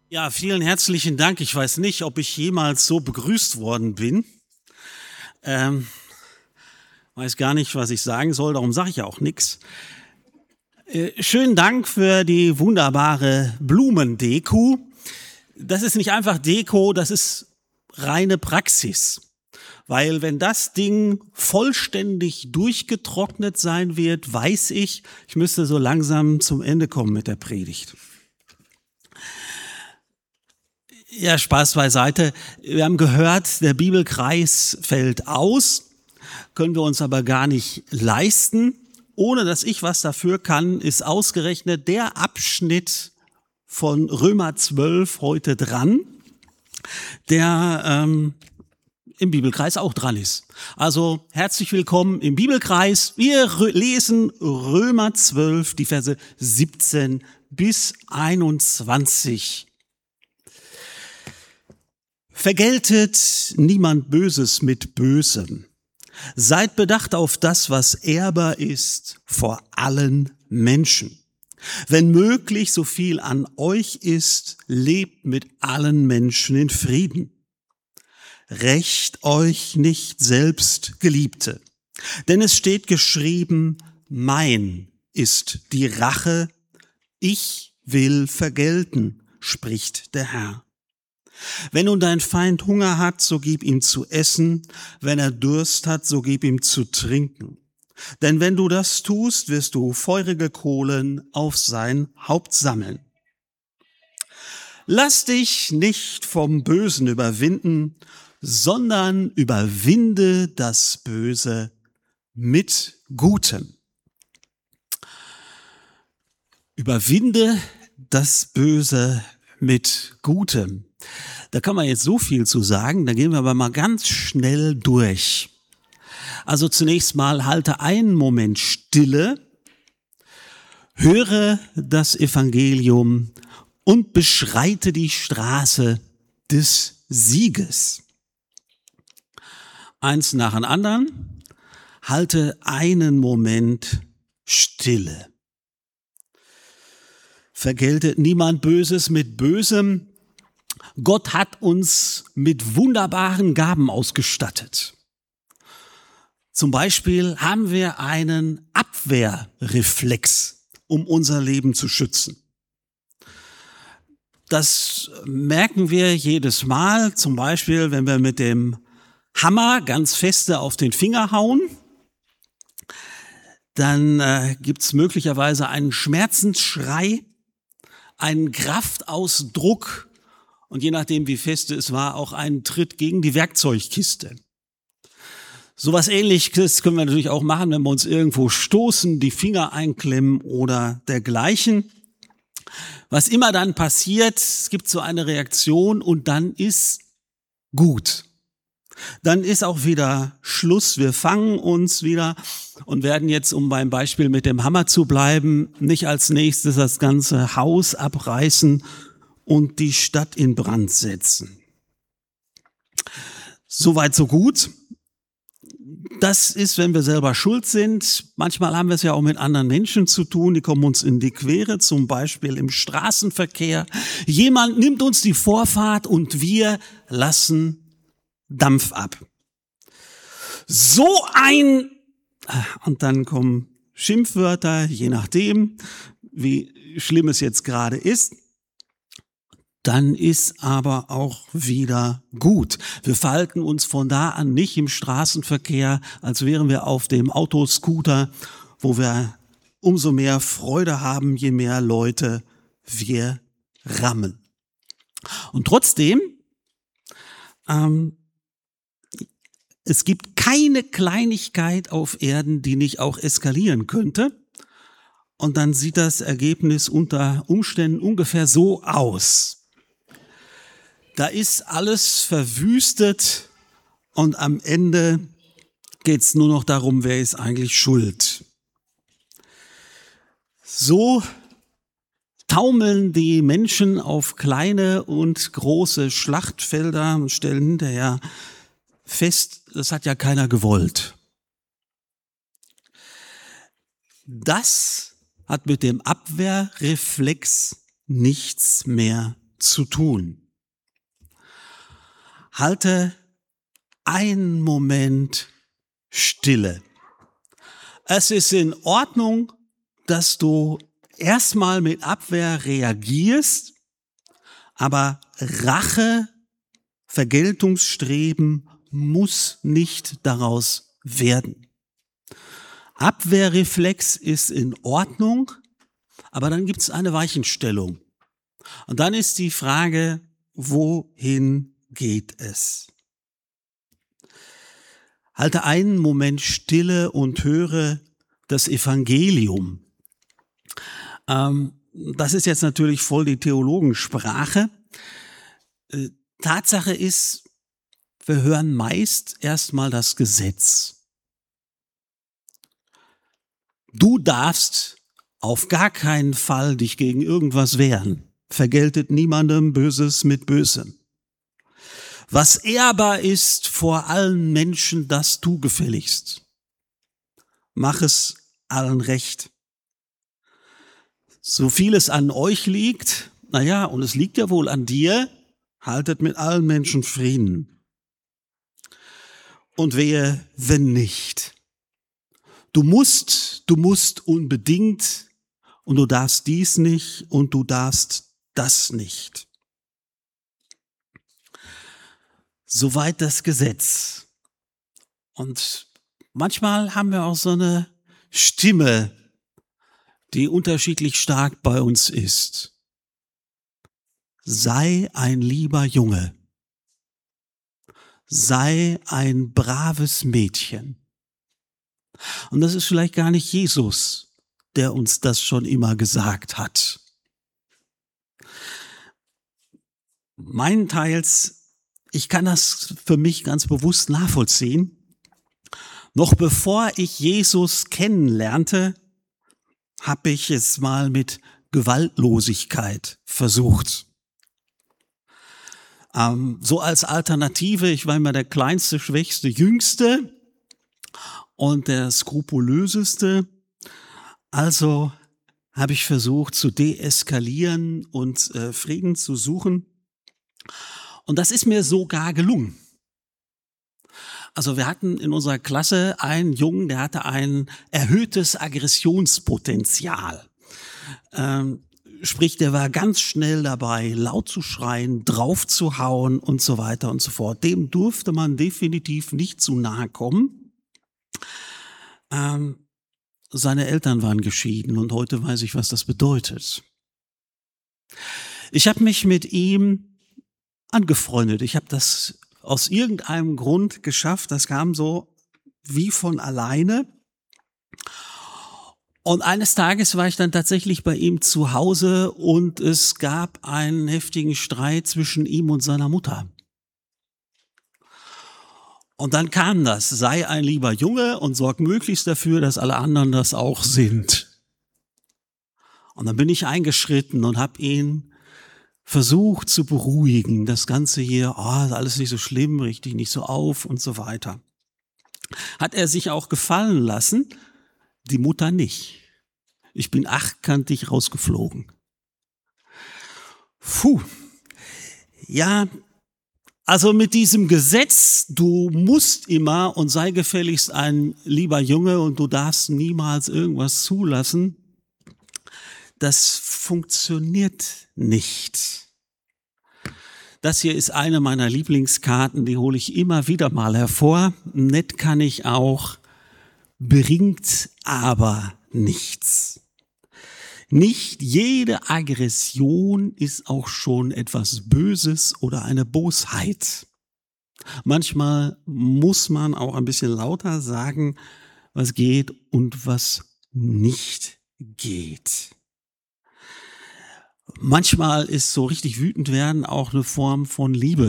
Ja, vielen herzlichen Dank. Ich weiß nicht, ob ich jemals so begrüßt worden bin. Weiß gar nicht, was ich sagen soll, darum sage ich ja auch nichts. Schönen Dank für die wunderbare Blumendeko. Das ist nicht einfach Deko, das ist reine Praxis. Weil wenn das Ding vollständig durchgetrocknet sein wird, weiß ich müsste so langsam zum Ende kommen mit der Predigt. Ja, Spaß beiseite. Wir haben gehört, der Bibelkreis fällt aus, können wir uns aber gar nicht leisten. Ohne dass ich was dafür kann, ist ausgerechnet der Abschnitt von Römer 12 heute dran, der im Bibelkreis auch dran ist. Also herzlich willkommen im Bibelkreis. Wir lesen Römer 12, die Verse 17 bis 21. Vergeltet niemand Böses mit Bösem. Seid bedacht auf das, was ehrbar ist vor allen Menschen. Wenn möglich, so viel an euch ist, lebt mit allen Menschen in Frieden. Rächt euch nicht selbst, Geliebte, denn es steht geschrieben, mein ist die Rache, ich will vergelten, spricht der Herr. Wenn nun dein Feind Hunger hat, so gib ihm zu essen, wenn er Durst hat, so gib ihm zu trinken. Denn wenn du das tust, wirst du feurige Kohlen auf sein Haupt sammeln. Lass dich nicht vom Bösen überwinden, sondern überwinde das Böse mit Gutem. Überwinde das Böse mit Gutem. Da kann man jetzt so viel zu sagen, da gehen wir aber mal ganz schnell durch. Also zunächst mal halte einen Moment Stille, höre das Evangelium und beschreite die Straße des Sieges. Eins nach dem anderen, halte einen Moment Stille. Vergeltet niemand Böses mit Bösem. Gott hat uns mit wunderbaren Gaben ausgestattet. Zum Beispiel haben wir einen Abwehrreflex, um unser Leben zu schützen. Das merken wir jedes Mal, zum Beispiel, wenn wir mit dem Hammer ganz feste auf den Finger hauen, dann gibt's möglicherweise einen Schmerzensschrei, einen Kraftausdruck und je nachdem, wie feste es war, auch einen Tritt gegen die Werkzeugkiste. Sowas Ähnliches können wir natürlich auch machen, wenn wir uns irgendwo stoßen, die Finger einklemmen oder dergleichen. Was immer dann passiert, es gibt so eine Reaktion und dann ist gut. Dann ist auch wieder Schluss. Wir fangen uns wieder und werden jetzt, um beim Beispiel mit dem Hammer zu bleiben, nicht als nächstes das ganze Haus abreißen und die Stadt in Brand setzen. Soweit, so gut. Das ist, wenn wir selber schuld sind. Manchmal haben wir es ja auch mit anderen Menschen zu tun, die kommen uns in die Quere, zum Beispiel im Straßenverkehr. Jemand nimmt uns die Vorfahrt und wir lassen Dampf ab. Und dann kommen Schimpfwörter, je nachdem, wie schlimm es jetzt gerade ist. Dann ist aber auch wieder gut. Wir verhalten uns von da an nicht im Straßenverkehr, als wären wir auf dem Autoscooter, wo wir umso mehr Freude haben, je mehr Leute wir rammen. Und trotzdem, es gibt keine Kleinigkeit auf Erden, die nicht auch eskalieren könnte. Und dann sieht das Ergebnis unter Umständen ungefähr so aus. Da ist alles verwüstet und am Ende geht's nur noch darum, wer ist eigentlich schuld. So taumeln die Menschen auf kleine und große Schlachtfelder und stellen hinterher fest, das hat ja keiner gewollt. Das hat mit dem Abwehrreflex nichts mehr zu tun. Halte einen Moment Stille. Es ist in Ordnung, dass du erstmal mit Abwehr reagierst, aber Rache, Vergeltungsstreben muss nicht daraus werden. Abwehrreflex ist in Ordnung, aber dann gibt es eine Weichenstellung. Und dann ist die Frage, wohin geht es? Halte einen Moment Stille und höre das Evangelium. Das ist jetzt natürlich voll die Theologensprache. Tatsache ist, wir hören meist erstmal das Gesetz. Du darfst auf gar keinen Fall dich gegen irgendwas wehren. Vergeltet niemandem Böses mit Bösem. Was ehrbar ist vor allen Menschen, das tu gefälligst. Mach es allen recht. So viel es an euch liegt, und es liegt ja wohl an dir, haltet mit allen Menschen Frieden. Und wehe, wenn nicht. Du musst unbedingt und du darfst dies nicht und du darfst das nicht. Soweit das Gesetz. Und manchmal haben wir auch so eine Stimme, die unterschiedlich stark bei uns ist. Sei ein lieber Junge. Sei ein braves Mädchen. Und das ist vielleicht gar nicht Jesus, der uns das schon immer gesagt hat. Meinteils, ich kann das für mich ganz bewusst nachvollziehen. Noch bevor ich Jesus kennenlernte, habe ich es mal mit Gewaltlosigkeit versucht. So als Alternative, ich war immer der kleinste, schwächste, jüngste und der skrupulöseste. Also habe ich versucht zu deeskalieren und Frieden zu suchen. Und das ist mir sogar gelungen. Also wir hatten in unserer Klasse einen Jungen, der hatte ein erhöhtes Aggressionspotenzial. Sprich, der war ganz schnell dabei, laut zu schreien, drauf zu hauen und so weiter und so fort. Dem durfte man definitiv nicht zu nahe kommen. Seine Eltern waren geschieden und heute weiß ich, was das bedeutet. Ich habe mich mit ihm angefreundet. Ich habe das aus irgendeinem Grund geschafft. Das kam so wie von alleine. Und eines Tages war ich dann tatsächlich bei ihm zu Hause und es gab einen heftigen Streit zwischen ihm und seiner Mutter. Und dann kam das, sei ein lieber Junge und sorg möglichst dafür, dass alle anderen das auch sind. Und dann bin ich eingeschritten und habe ihn versucht zu beruhigen. Das Ganze hier, ist alles nicht so schlimm, richtig nicht so auf und so weiter. Hat er sich auch gefallen lassen, die Mutter nicht. Ich bin achtkantig rausgeflogen. Ja, also mit diesem Gesetz, du musst immer und sei gefälligst ein lieber Junge und du darfst niemals irgendwas zulassen, das funktioniert nicht. Das hier ist eine meiner Lieblingskarten, die hole ich immer wieder mal hervor. Nett kann ich auch, bringt aber nichts. Nicht jede Aggression ist auch schon etwas Böses oder eine Bosheit. Manchmal muss man auch ein bisschen lauter sagen, was geht und was nicht geht. Manchmal ist so richtig wütend werden auch eine Form von Liebe.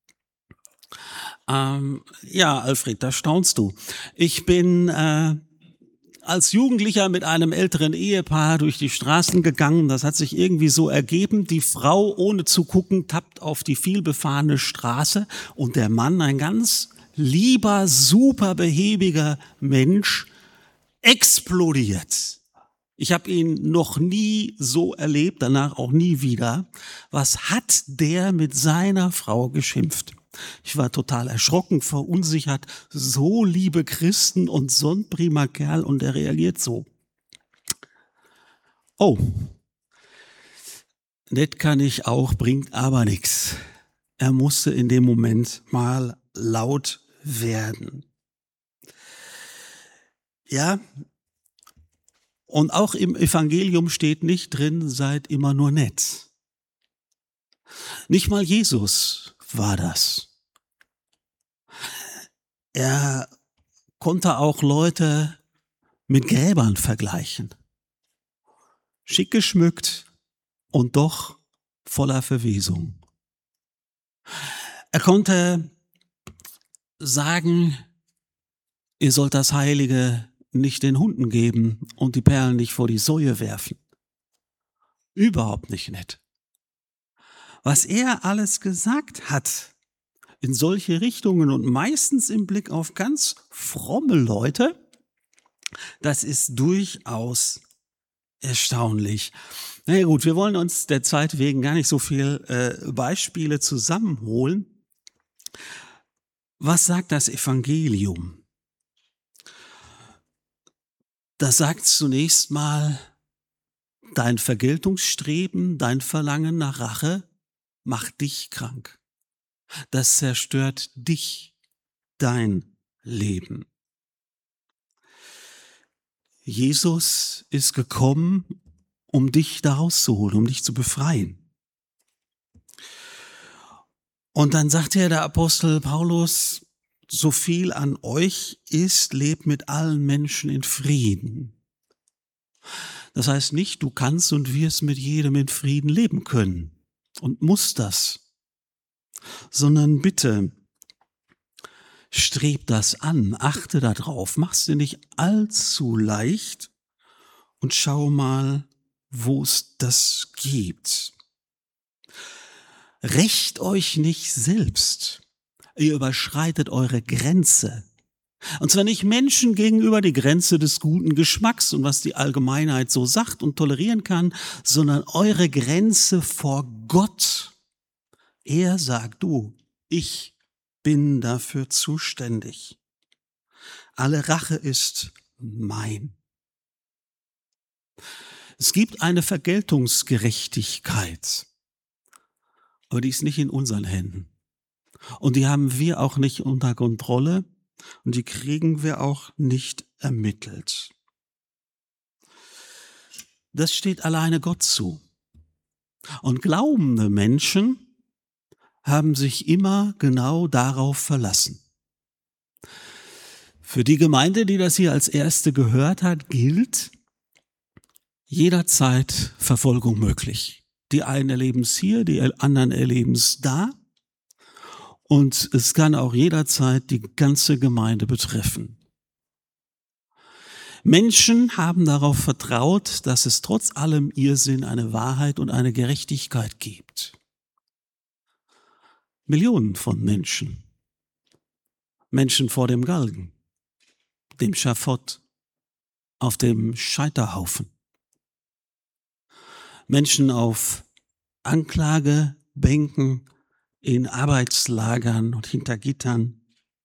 Alfred, da staunst du. Ich bin als Jugendlicher mit einem älteren Ehepaar durch die Straßen gegangen. Das hat sich irgendwie so ergeben. Die Frau, ohne zu gucken, tappt auf die vielbefahrene Straße und der Mann, ein ganz lieber, super behäbiger Mensch, explodiert. Ich habe ihn noch nie so erlebt, danach auch nie wieder. Was hat der mit seiner Frau geschimpft? Ich war total erschrocken, verunsichert. So liebe Christen und so ein prima Kerl und er reagiert so. Oh, nett kann ich auch, bringt aber nichts. Er musste in dem Moment mal laut werden. Ja, und auch im Evangelium steht nicht drin, seid immer nur nett. Nicht mal Jesus war das. Er konnte auch Leute mit Gräbern vergleichen. Schick geschmückt und doch voller Verwesung. Er konnte sagen, ihr sollt das Heilige nicht den Hunden geben und die Perlen nicht vor die Säue werfen. Überhaupt nicht nett. Was er alles gesagt hat in solche Richtungen und meistens im Blick auf ganz fromme Leute, das ist durchaus erstaunlich. Na ja gut, wir wollen uns der Zeit wegen gar nicht so viel Beispiele zusammenholen. Was sagt das Evangelium? Das sagt zunächst mal, dein Vergeltungsstreben, dein Verlangen nach Rache macht dich krank. Das zerstört dich, dein Leben. Jesus ist gekommen, um dich da rauszuholen, um dich zu befreien. Und dann sagt der Apostel Paulus, so viel an euch ist, lebt mit allen Menschen in Frieden. Das heißt nicht, du kannst und wirst mit jedem in Frieden leben können und musst das, sondern bitte streb das an, achte darauf, mach's dir nicht allzu leicht und schau mal, wo es das gibt. Rächt euch nicht selbst. Ihr überschreitet eure Grenze. Und zwar nicht Menschen gegenüber die Grenze des guten Geschmacks und was die Allgemeinheit so sagt und tolerieren kann, sondern eure Grenze vor Gott. Er sagt, du, ich bin dafür zuständig. Alle Rache ist mein. Es gibt eine Vergeltungsgerechtigkeit, aber die ist nicht in unseren Händen. Und die haben wir auch nicht unter Kontrolle und die kriegen wir auch nicht ermittelt. Das steht alleine Gott zu. Und glaubende Menschen haben sich immer genau darauf verlassen. Für die Gemeinde, die das hier als erste gehört hat, gilt jederzeit Verfolgung möglich. Die einen erleben es hier, die anderen erleben es da. Und es kann auch jederzeit die ganze Gemeinde betreffen. Menschen haben darauf vertraut, dass es trotz allem Irrsinn eine Wahrheit und eine Gerechtigkeit gibt. Millionen von Menschen. Menschen vor dem Galgen, dem Schafott, auf dem Scheiterhaufen. Menschen auf Anklagebänken, in Arbeitslagern und hinter Gittern.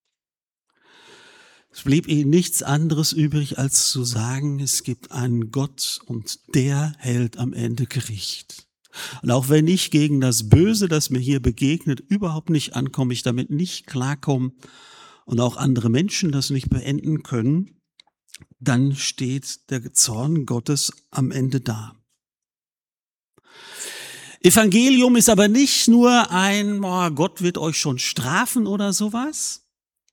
Es blieb ihnen nichts anderes übrig, als zu sagen, es gibt einen Gott und der hält am Ende Gericht. Und auch wenn ich gegen das Böse, das mir hier begegnet, überhaupt nicht ankomme, ich damit nicht klarkomme und auch andere Menschen das nicht beenden können, dann steht der Zorn Gottes am Ende da. Evangelium ist aber nicht nur ein, Gott wird euch schon strafen oder sowas,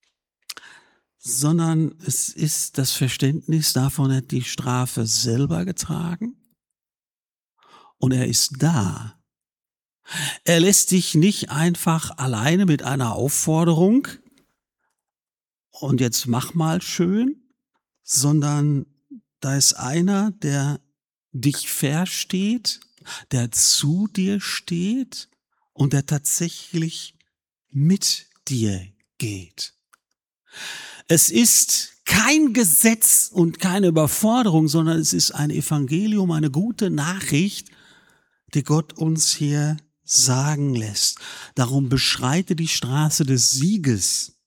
sondern es ist das Verständnis davon, er hat die Strafe selber getragen und er ist da. Er lässt dich nicht einfach alleine mit einer Aufforderung und jetzt mach mal schön, sondern da ist einer, der dich versteht, der zu dir steht und der tatsächlich mit dir geht. Es ist kein Gesetz und keine Überforderung, sondern es ist ein Evangelium, eine gute Nachricht, die Gott uns hier sagen lässt. Darum beschreite die Straße des Sieges.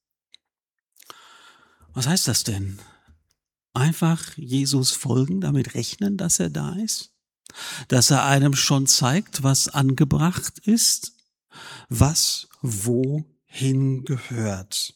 Was heißt das denn? Einfach Jesus folgen, damit rechnen, dass er da ist? Dass er einem schon zeigt, was angebracht ist? Was wohin gehört?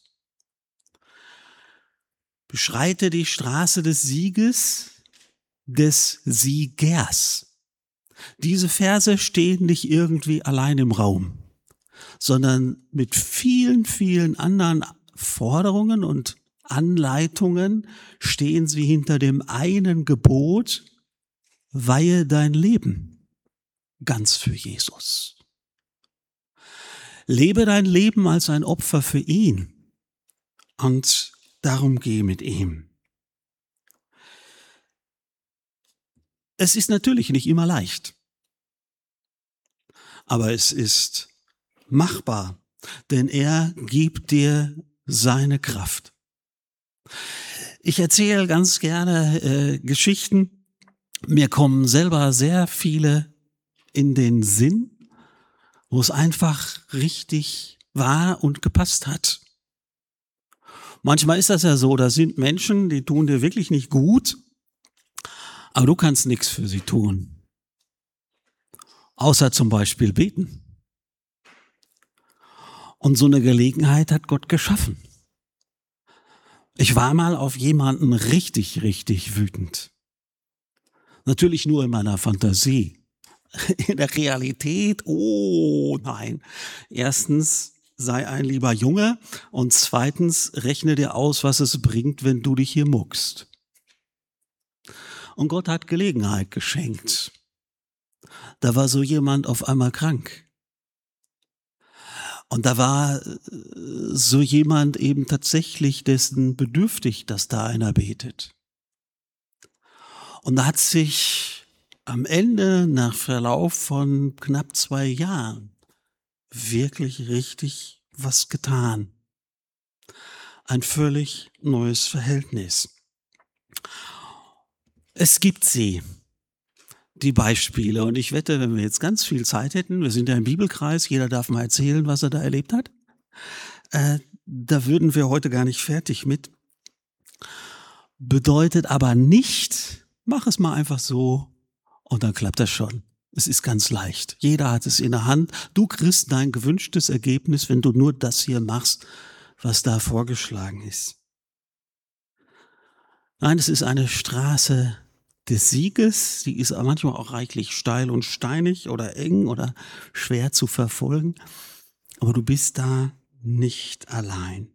Beschreite die Straße des Sieges, des Siegers. Diese Verse stehen nicht irgendwie allein im Raum, sondern mit vielen, vielen anderen Forderungen und Anleitungen stehen sie hinter dem einen Gebot: weihe dein Leben ganz für Jesus. Lebe dein Leben als ein Opfer für ihn und darum geh mit ihm. Es ist natürlich nicht immer leicht, aber es ist machbar, denn er gibt dir seine Kraft. Ich erzähle ganz gerne Geschichten. Mir kommen selber sehr viele in den Sinn, wo es einfach richtig war und gepasst hat. Manchmal ist das ja so, da sind Menschen, die tun dir wirklich nicht gut, aber du kannst nichts für sie tun. Außer zum Beispiel beten. Und so eine Gelegenheit hat Gott geschaffen. Ich war mal auf jemanden richtig, richtig wütend. Natürlich nur in meiner Fantasie. In der Realität, oh nein. Erstens, sei ein lieber Junge und zweitens, rechne dir aus, was es bringt, wenn du dich hier muckst. Und Gott hat Gelegenheit geschenkt. Da war so jemand auf einmal krank. Und da war so jemand eben tatsächlich dessen bedürftig, dass da einer betet. Und da hat sich am Ende, nach Verlauf von knapp 2 Jahren, wirklich richtig was getan. Ein völlig neues Verhältnis. Es gibt sie, die Beispiele. Und ich wette, wenn wir jetzt ganz viel Zeit hätten, wir sind ja im Bibelkreis, jeder darf mal erzählen, was er da erlebt hat, da würden wir heute gar nicht fertig mit. Bedeutet aber nicht, mach es mal einfach so und dann klappt das schon. Es ist ganz leicht. Jeder hat es in der Hand. Du kriegst dein gewünschtes Ergebnis, wenn du nur das hier machst, was da vorgeschlagen ist. Nein, es ist eine Straße des Sieges. Sie ist manchmal auch reichlich steil und steinig oder eng oder schwer zu verfolgen. Aber du bist da nicht allein.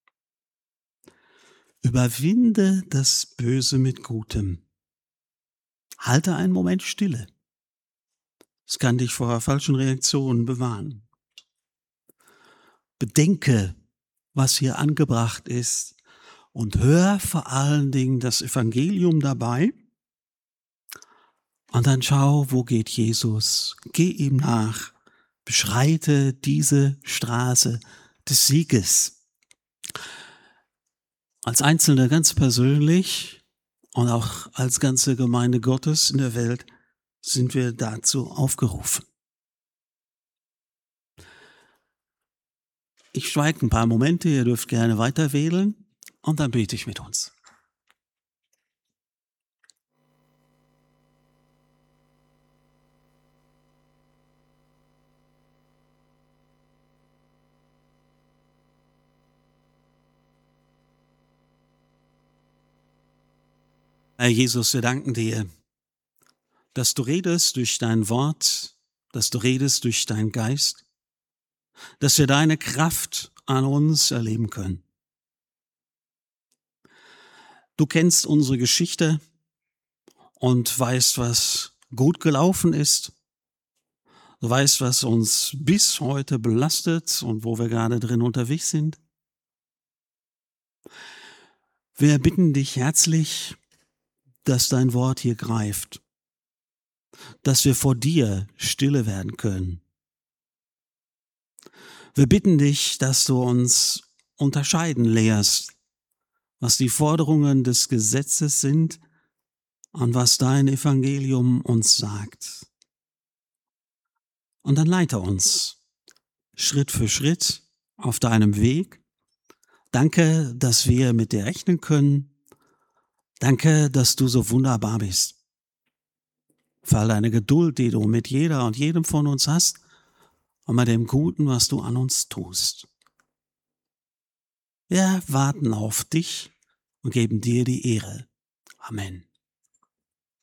Überwinde das Böse mit Gutem. Halte einen Moment Stille. Es kann dich vor falschen Reaktionen bewahren. Bedenke, was hier angebracht ist und hör vor allen Dingen das Evangelium dabei. Und dann schau, wo geht Jesus? Geh ihm nach. Beschreite diese Straße des Sieges. Als Einzelne ganz persönlich und auch als ganze Gemeinde Gottes in der Welt sind wir dazu aufgerufen. Ich schweige ein paar Momente, ihr dürft gerne weiter wählen und dann bete ich mit uns. Herr Jesus, wir danken dir, dass du redest durch dein Wort, dass du redest durch deinen Geist, dass wir deine Kraft an uns erleben können. Du kennst unsere Geschichte und weißt, was gut gelaufen ist. Du weißt, was uns bis heute belastet und wo wir gerade drin unterwegs sind. Wir bitten dich herzlich, dass dein Wort hier greift, dass wir vor dir stille werden können. Wir bitten dich, dass du uns unterscheiden lehrst, was die Forderungen des Gesetzes sind und was dein Evangelium uns sagt. Und dann leite uns Schritt für Schritt auf deinem Weg. Danke, dass wir mit dir rechnen können. Danke, dass du so wunderbar bist. Für all deine Geduld, die du mit jeder und jedem von uns hast und mit dem Guten, was du an uns tust. Wir warten auf dich und geben dir die Ehre. Amen.